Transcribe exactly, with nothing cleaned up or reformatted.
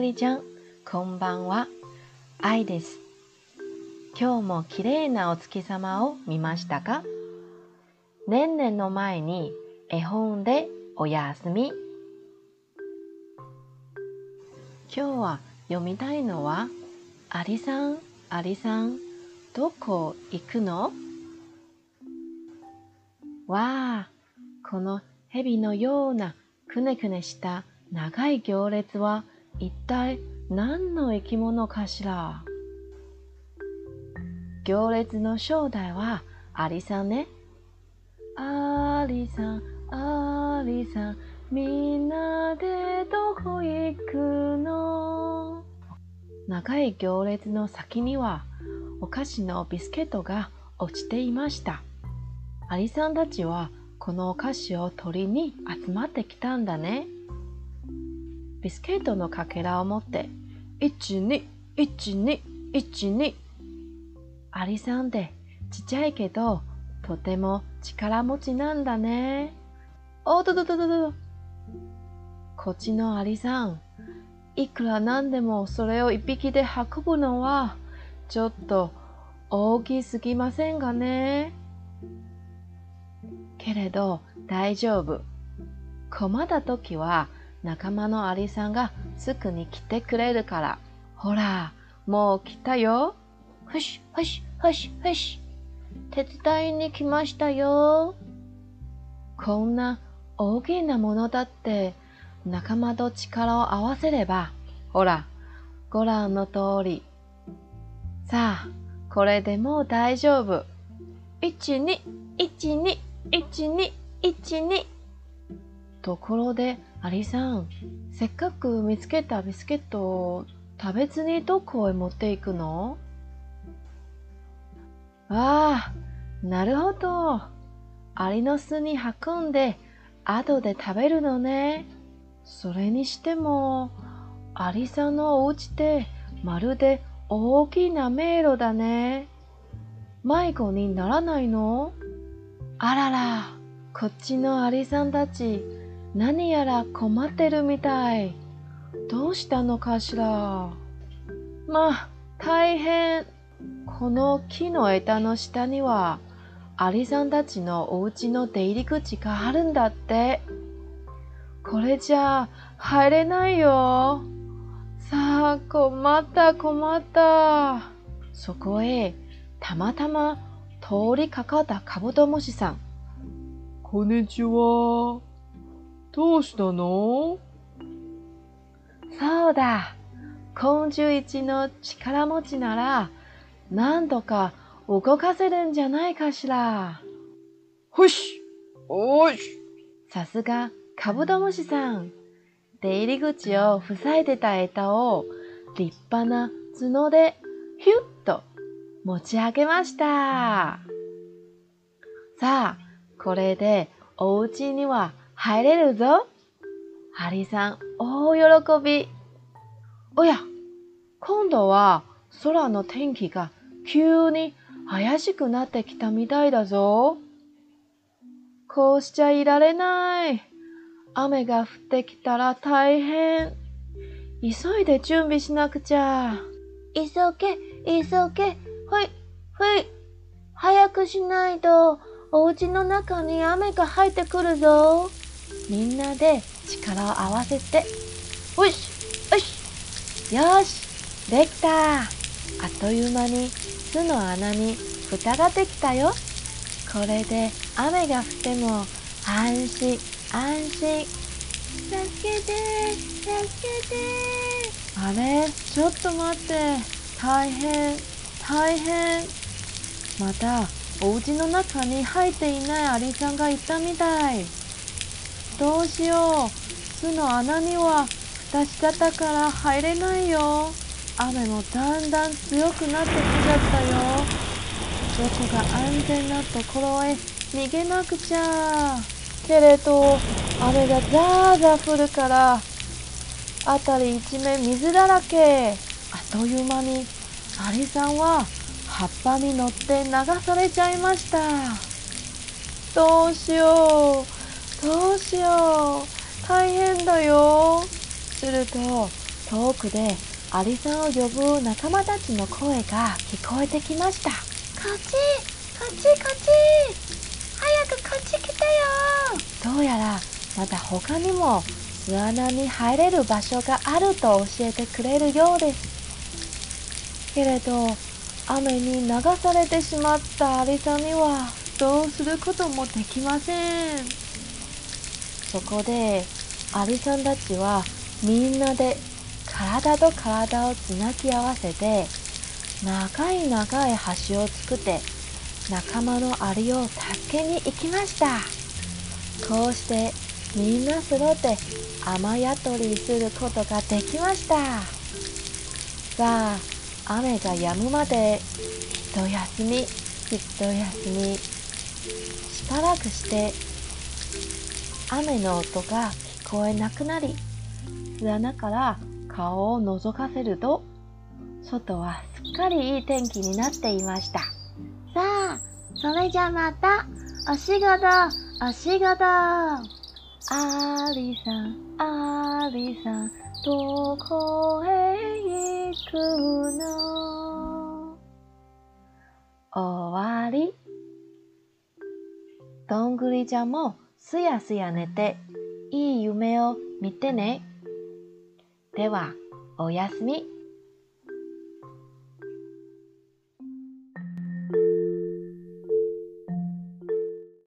りちゃん、こんばんは。愛です。今日も綺麗なお月様を見ましたか？ねんねんの前に絵本でおやすみ。今日は読みたいのは、アリさん、アリさん、どこ行くの？わあ、この蛇のようなくねくねした長い行列は一体何の生き物かしら？行列の正体はアリさんね。アリさん、アリさん、みんなでどこ行くの？長い行列の先にはお菓子のビスケットが落ちていました。アリさんたちはこのお菓子を取りに集まってきたんだね。ビスケットのかけらを持って、いちに、いちに、いちに。アリさんってちっちゃいけど、とても力持ちなんだね。おっととととと。こっちのアリさん、いくらなんでもそれを一匹で運ぶのは、ちょっと大きすぎませんかね。けれど大丈夫。困った時は仲間のアリさんがすぐに来てくれるから。ほら、もう来たよ。ふしふしふしふし。手伝いに来ましたよ。こんな大きなものだって仲間と力を合わせれば、ほら、ご覧の通り。さあ、これでもう大丈夫。いちに、いちに、いちに、いちに。ところで、アリさん、せっかく見つけたビスケットを食べずにどこへ持っていくの？ああ、なるほど。アリの巣に運んで、後で食べるのね。それにしても、アリさんのお家ってまるで大きな迷路だね。迷子にならないの？あらら、こっちのアリさんたち、何やら困ってるみたい。どうしたのかしら。まあ、大変。この木の枝の下には、アリさんたちのお家の出入り口があるんだって。これじゃ入れないよ。さあ、困った困った。そこへ、たまたま通りかかったカブトムシさん。こんにちは。どうしたの？そうだ。昆虫一の力持ちなら、なんとか動かせるんじゃないかしら。ほし、おし。さすがカブトムシさん。出入り口を塞いでた枝を立派な角でヒュッと持ち上げました。さあ、これでお家には入れるぞ。アリさん、大喜び。おや、今度は空の天気が急に怪しくなってきたみたいだぞ。こうしちゃいられない。雨が降ってきたら大変。急いで準備しなくちゃ。急げ、急げ。ほい、ほい。早くしないと、お家の中に雨が入ってくるぞ。みんなで力を合わせて。よし、よし。よし、できた。あっという間に巣の穴に蓋ができたよ。これで雨が降っても安心安心。助けて、助けて。あれ、ちょっと待って。大変、大変。またお家の中に入っていないアリさんがいたみたい。どうしよう。巣の穴には蓋しちゃったから入れないよ。雨もだんだん強くなってきちゃったよ。どこが安全なところへ逃げなくちゃ。けれど雨がザーザー降るから辺り一面水だらけ。あっという間にアリさんは葉っぱに乗って流されちゃいました。どうしよう、どうしよう、大変だよ。すると遠くでアリさんを呼ぶ仲間たちの声が聞こえてきました。こっち、こっち、こっち。早くこっち来てよ。どうやらまだ他にも巣穴に入れる場所があると教えてくれるようです。けれど、雨に流されてしまったアリさんにはどうすることもできません。そこでアリさんたちはみんなで体と体をつなぎ合わせて長い長い橋を作って仲間のアリを助けに行きました。こうしてみんな揃って雨宿りすることができました。さあ、雨が止むまで一休み一休み。しばらくして雨の音が聞こえなくなり、巣穴から顔を覗かせると、外はすっかりいい天気になっていました。さあ、それじゃまた、お仕事、お仕事。アリさん、アリさん、どこへ行くの？終わり。どんぐりちゃんもすやすや寝て、いい夢を見てね。では、おやすみ。